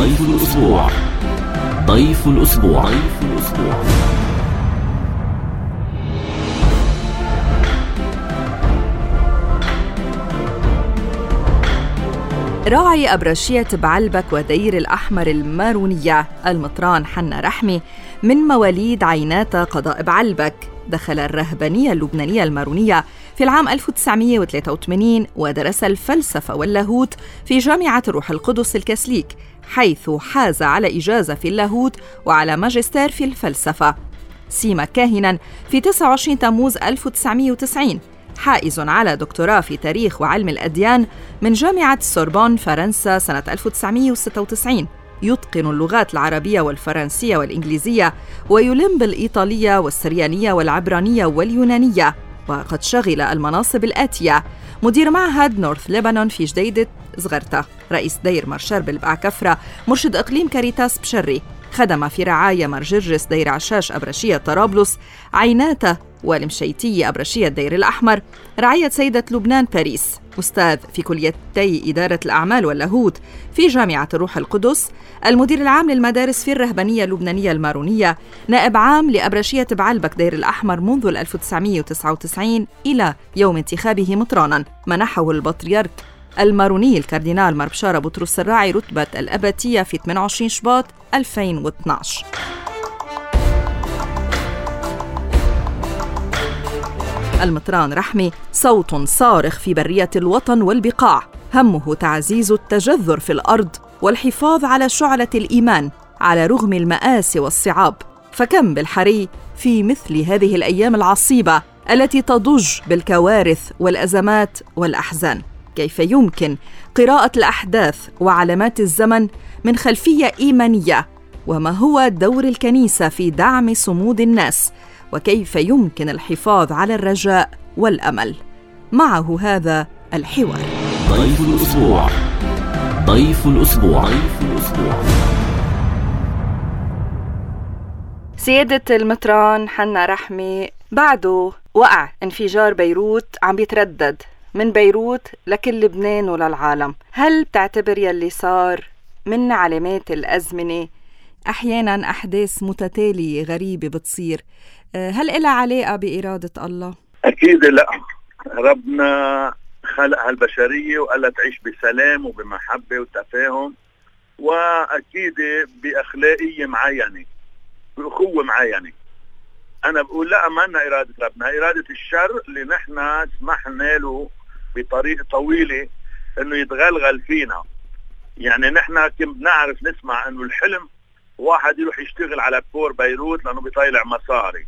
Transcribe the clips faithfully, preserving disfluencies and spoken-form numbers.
ضيف الأسبوع. ضيف الأسبوع. ضيف الأسبوع. راعي أبرشية بعلبك ودير الأحمر المارونية المطران حنا رحمي من مواليد عينات قضاء بعلبك دخل الرهبانية اللبنانية المارونية في العام ألف وتسعمائة وثلاثة وثمانين ودرس الفلسفة واللاهوت في جامعة الروح القدس الكاثوليك، حيث حاز على إجازة في اللاهوت وعلى ماجستير في الفلسفة. سيما كاهناً في تسعة وعشرين تموز ألف وتسعمائة وتسعين، حائز على دكتوراه في تاريخ وعلم الأديان من جامعة سوربون فرنسا سنة ألف وتسعمائة وستة وتسعين. يتقن اللغات العربية والفرنسية والإنجليزية، ويلم بالإيطالية والسريانية والعبرانية واليونانية. وقد شغل المناصب الآتية: مدير معهد نورث لبنان في جديدة زغرتا، رئيس دير مرشر بالبعكفرة، مرشد إقليم كاريتاس بشري، خدم في رعاية مرجرجس دير عشاش أبرشية طرابلس، عيناتة والمشيتية أبرشية دير الأحمر، رعاية سيدة لبنان باريس، أستاذ في كليتي إدارة الأعمال واللاهوت في جامعة الروح القدس، المدير العام للمدارس في الرهبانية اللبنانية المارونية، نائب عام لأبرشية بعلبك دير الأحمر منذ ألف وتسعمائة وتسعة وتسعين إلى يوم انتخابه مطرانا. منحه البطريرك الماروني الكاردينال مربشارة بطرس الراعي رتبة الأباتية في ثمانية وعشرين شباط ألفين واثني عشر. المطران رحمي صوت صارخ في برية الوطن والبقاع، همه تعزيز التجذر في الأرض والحفاظ على شعلة الإيمان على رغم المآسي والصعاب. فكم بالحري في مثل هذه الأيام العصيبة التي تضج بالكوارث والأزمات والأحزان. كيف يمكن قراءة الأحداث وعلامات الزمن من خلفية إيمانية؟ وما هو دور الكنيسة في دعم صمود الناس؟ وكيف يمكن الحفاظ على الرجاء والأمل؟ معه هذا الحوار. ضيف الأسبوع. ضيف الأسبوع. ضيف الأسبوع. سيادة المطران حنا رحمي، بعده وقع انفجار بيروت عم بيتردد من بيروت لكل لبنان وللعالم. هل بتعتبر يلي صار من علامات الأزمنة؟ أحياناً أحداث متتالية غريبة بتصير، هل إلها علاقة بإرادة الله؟ أكيد لا. ربنا خلق هالبشرية وقال تعيش بسلام وبمحبة وتفاهم، وأكيد بأخلاقية معينة، بأخوة معينة. أنا بقول لا، ما لنا إرادة ربنا، إرادة الشر اللي نحن سمحنا له بطريقة طويلة إنه يتغلغل فينا. يعني نحن كم بنعرف نسمع إنه الحلم واحد يروح يشتغل على بور بيروت لأنه بيطيلع مصاري.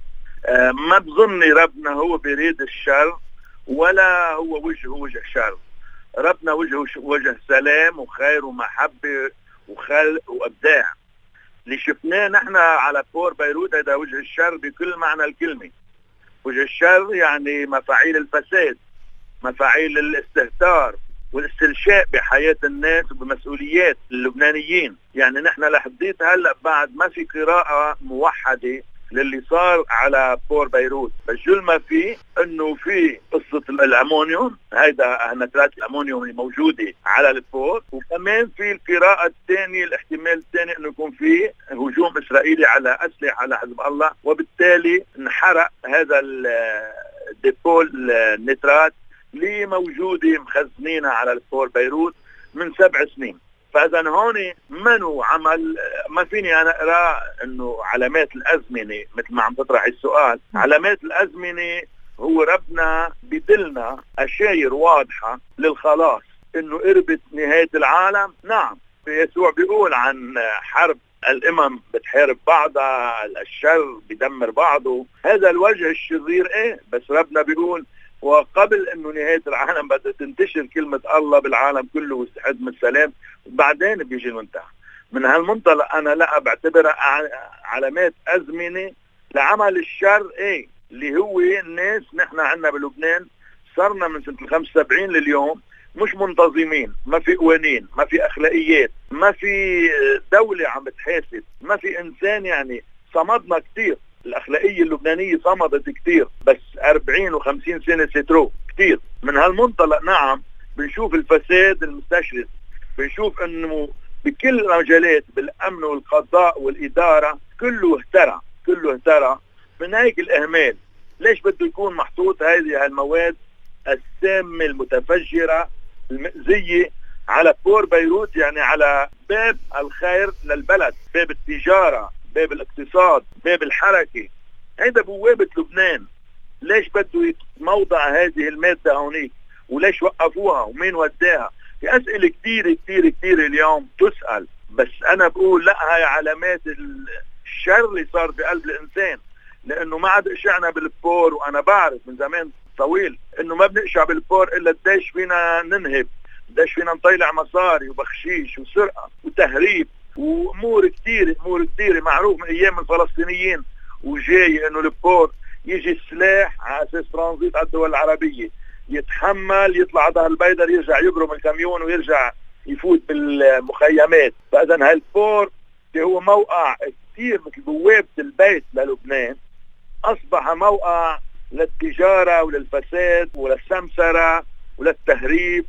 آه ما بظني ربنا هو بيريد الشر، ولا هو وجهه وجه شر. ربنا وجهه وجه سلام وخير ومحبة وخلق وإبداع. اللي شفناه نحن على بور بيروت هذا وجه الشر بكل معنى الكلمة. وجه الشر يعني مفاعيل الفساد، مفاعيل الاستهتار والاستنشاء بحياة الناس وبمسؤوليات اللبنانيين. يعني نحن لحديت هلأ بعد ما في قراءة موحدة للي صار على بور بيروت، بجل ما فيه انه في قصة الامونيوم، هيدا نترات الامونيوم اللي موجودة على البور، وكمان في القراءة الثانية، الاحتمال الثاني انه يكون في هجوم اسرائيلي على اسلحة على حزب الله، وبالتالي انحرق هذا الديبول النترات اللي موجودة مخزنينها على البور بيروت من سبع سنين. فإذا هون منو عمل، ما فيني أنا أرى أنه علامات الأزمنة مثل ما عم تطرح السؤال. علامات الأزمنة هو ربنا بدلنا أشاير واضحة للخلاص، أنه قربت نهاية العالم. نعم، يسوع بيقول عن حرب الأمم بتحارب بعضها، الشر بدمر بعضه، هذا الوجه الشرير إيه، بس ربنا بيقول وقبل انه نهاية العالم بدأت تنتشر كلمة الله بالعالم كله واستحدام السلام، وبعدين بيجي المنتهى. من هالمنطلق انا لا بعتبرها علامات ازمنة لعمل الشر، ايه اللي هو الناس. نحن عندنا بلبنان صرنا من سنة الخمسة وسبعين لليوم مش منتظمين، ما في قوانين، ما في اخلاقيات، ما في دولة عم بتحاسب، ما في انسان. يعني صمدنا كتير، الأخلاقية اللبنانية صمدت كتير، بس أربعين وخمسين سنة سترو كتير. من هالمنطلق نعم بنشوف الفساد المستشرس، بنشوف انه بكل المجالات، بالامن والقضاء والاداره، كله اهترى كله اهترى من هيك الاهمال. ليش بده يكون محطوط هذه المواد السامه المتفجره المأزيه على بور بيروت، يعني على باب الخير للبلد، باب التجاره، باب الاقتصاد، باب الحركه، هيدا بوابه لبنان. ليش بده موضع هذه الماده هونيك؟ وليش وقفوها؟ ومين وداها؟ في اسئله كثيره كثيره كثيره اليوم تسال، بس انا بقول لا، هاي علامات الشر اللي صار في قلب الانسان، لانه ما عاد اشعنا بالبور. وانا بعرف من زمان طويل انه ما بنقشع بالبور الا قديش فينا ننهب، قديش فينا نطيلع مصاري وبخشيش وسرقه وتهريب وامور كثيره امور كثيره. معروف من ايام الفلسطينيين وجاي انه البور يجي السلاح على اساس ترانزيت على الدول العربيه، يتحمل يطلع على ظهر البيدر، يرجع يقرم الكاميون ويرجع يفوت بالمخيمات. فاذا هالبور اللي هو موقع كثير مثل بوابه البيت للبنان، اصبح موقع للتجاره وللفساد وللسمسره وللتهريب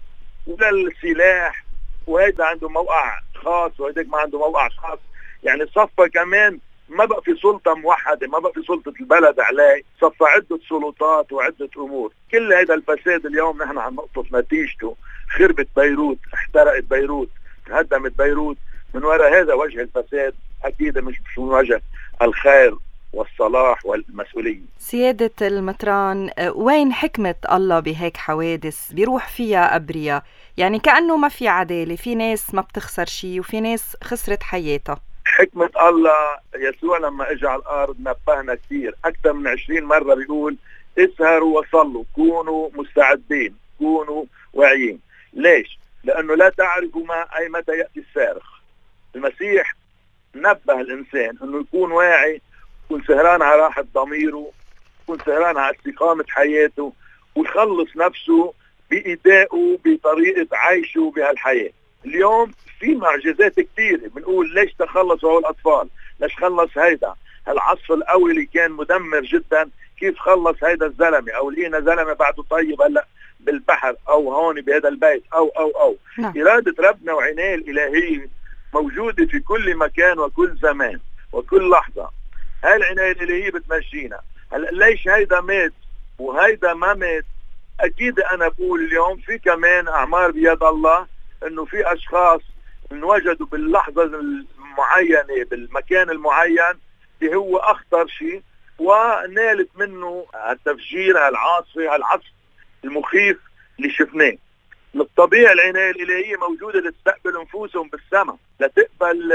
وللسلاح، وهيدا عنده موقع خاص وهيداك ما عنده موقع خاص. يعني صفى كمان ما بقى في سلطة موحدة، ما بقى في سلطة البلد عليه، صفى عدة سلطات وعدة أمور. كل هذا الفساد اليوم نحن عم نقطف نتيجته. خربت بيروت، احترقت بيروت، تهدمت بيروت. من وراء هذا وجه الفساد أكيد مش من وجه الخير والصلاح والمسؤولية. سيادة المطران، وين حكمة الله بهيك حوادث بيروح فيها أبرياء؟ يعني كأنه ما في عدالة، في ناس ما بتخسر شيء وفي ناس خسرت حياتها. حكمة الله، يسوع لما اجى على الارض نبهنا كثير، اكثر من عشرين مرة بيقول اسهروا وصلوا، كونوا مستعدين، كونوا واعيين. ليش؟ لانه لا تعرفوا ما اي متى يأتي الصارخ. المسيح نبه الانسان انه يكون واعي، يكون سهران على راحة ضميره، يكون سهران على استقامة حياته، ويخلص نفسه بإدائه بطريقة عيشه بهالحياة. اليوم في معجزات كثيرة، بنقول ليش تخلصوا الأطفال؟ ليش خلص هيدا؟ العصف القوي اللي كان مدمر جدا، كيف خلص هيدا الزلمة؟ أو لقينا زلمة بعده طيب هلا بالبحر أو هون بهذا البيت أو أو أو نعم. إرادة ربنا وعناية الإلهية موجودة في كل مكان وكل زمان وكل لحظة. هاي العناية الإلهية بتمشينا. هلا ليش هيدا مات وهيدا ما مات؟ أكيد أنا بقول اليوم في كمان أعمار بيد الله، إنه في أشخاص انوجدوا باللحظة المعينة بالمكان المعين اللي هو أخطر شيء، ونالت منه التفجير، هالعاصفة، هالعصف المخيف اللي شفناه. بالطبيعة العناية الإلهية موجودة لتستقبل نفوسهم بالسماء، لتقبل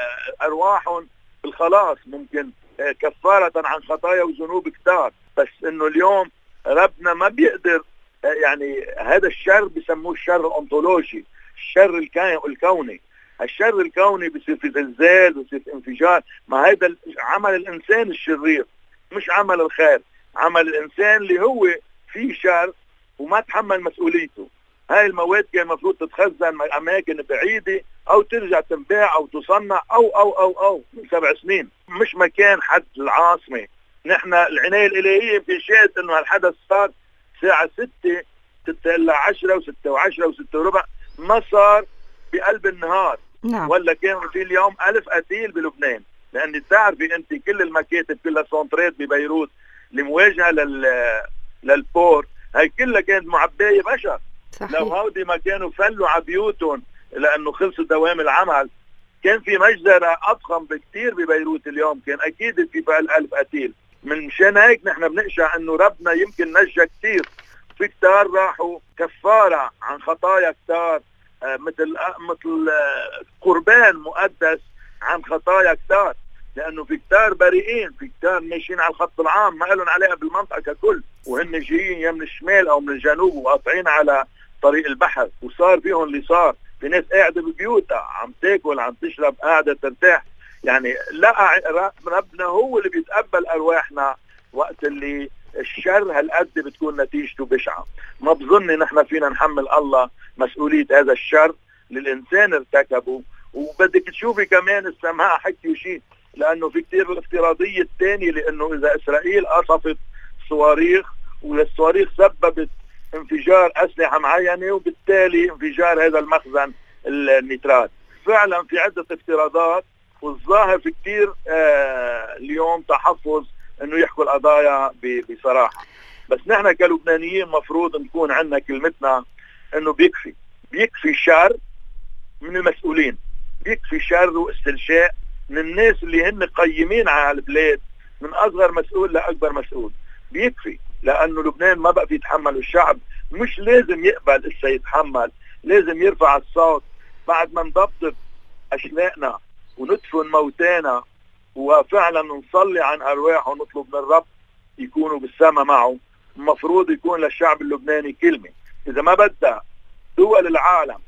أرواحهم بالخلاص، ممكن كفارة عن خطايا وذنوب كتار. بس إنه اليوم ربنا ما بيقدر، يعني هذا الشر بسموه الشر الأنطولوجي، الشر الكوني. الشر الكوني بصير في زلزال، بصير في انفجار. ما هذا عمل الإنسان الشرير، مش عمل الخير. عمل الإنسان اللي هو فيه شر وما تحمل مسؤوليته. هاي المواد كان المفروض تتخزن أماكن بعيدة أو ترجع تنباع أو تصنع أو أو أو أو من سبع سنين، مش مكان حد العاصمة. نحن العناية الإلهية يمكن شاهد إنه هالحدث صار ساعة ستة ستة إلا عشرة وستة وعشرة وستة وربع، ما صار بقلب النهار. نعم. ولا كان في اليوم ألف قتيل بلبنان، لأن تعرفي أنت كل المكاتب كلها سونترات ببيروت المواجهة لل للبور هاي كلها كانت معباية بشر. صحيح. لو هودي ما كانوا فلوا على بيوتهم لأنه خلصوا دوام العمل، كان في مجزرة أضخم بكتير ببيروت اليوم، كان أكيد في فيها الألف قتيل. من مشان هيك نحن بنقشع إنه ربنا يمكن نجى كتير، في كتار راحوا كفارة عن خطايا كتار، آه مثل آه مثل آه قربان مقدس عن خطايا كتار، لأنه في كتار بريئين، في كتار ماشيين على الخط العام ما لهم علاقة بالمنطقة ككل، وهن جايين يا من الشمال أو من الجنوب وقاطعين على طريق البحر، وصار فيهم اللي صار. في ناس قاعدة ببيوتها عم تاكل عم تشرب قاعدة ترتاح. يعني لا، ربنا هو اللي بيتقبل أرواحنا وقت اللي الشر هالقد بتكون نتيجته بشعة. ما بظن نحن فينا نحمل الله مسؤولية هذا الشر للإنسان ارتكبه. وبدك تشوفي كمان السماء حكيوا شيء، لأنه في كتير الافتراضية الثانية، لأنه إذا إسرائيل قصفت صواريخ والصواريخ سببت انفجار أسلحة معينة وبالتالي انفجار هذا المخزن النيترات، وفعلا في عدة افتراضات، والظاهر في كتير آه اليوم تحفظ انه يحكوا القضايا بصراحة. بس نحن كلبنانيين مفروض نكون عندنا كلمتنا انه بيكفي بيكفي شر من المسؤولين، بيكفي شر واستنشاء من الناس اللي هن قيمين على البلاد، من اصغر مسؤول لاكبر مسؤول. بيكفي، لانه لبنان ما بقى في يتحمل، الشعب مش لازم يقبل اسا يتحمل، لازم يرفع الصوت بعد ما نضبط اشلاءنا وندفن موتانا وفعلا نصلي عن ارواح ونطلب من الرب يكونوا بالسما معه. المفروض يكون للشعب اللبناني كلمة. اذا ما بدها دول العالم